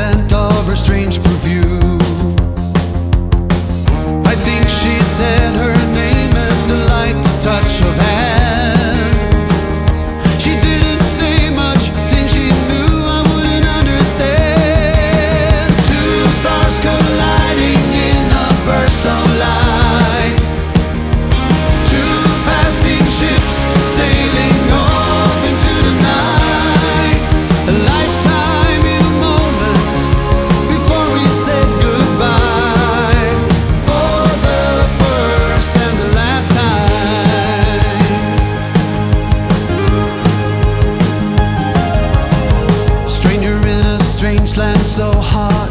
scent of her strange perfume. I think she said her name and a light touch of hand. She didn't say much, things she knew I wouldn't understand. Two stars colliding in a burst of light. Two passing ships sailing off into the night. A lifetime in a moment before we said goodbye. For the first and the last time. Stranger in a strange land so hard